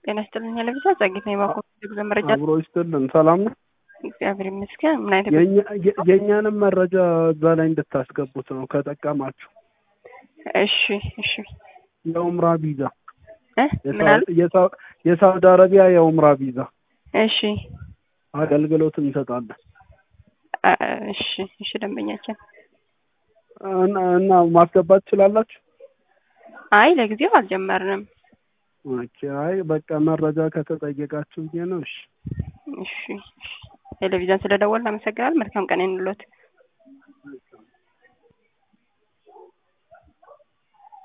ጤና ይስጥልኝ ለብቻ ጸግት ነው ማቆም ብዙ መረጃ አብሮ ይስጥልን። ሰላም ነው እግዚአብሔር ይመስገን። ምን አይነት የኛንም መረጃ እዛ ላይ እንድታስገቡት ነው ከጠቀማችሁ። እሺ እሺ። የኡምራ ቪዛ የሳውዲ አረቢያ የኡምራ ቪዛ እሺ አገልግሎት እንሰጣለን። እሺ እሺ። ደንበኛችን እና ማስገባት ትችላላችሁ? አይ ለጊዜው አልጀመርንም። ኦኬ። አይ በቃ መረጃ ከተጠየቃችሁ ነው። እሺ እሺ። ቴሌቪዥን ስለደወልን አመሰግናለሁ። መልካም ቀን ይሁንልዎት።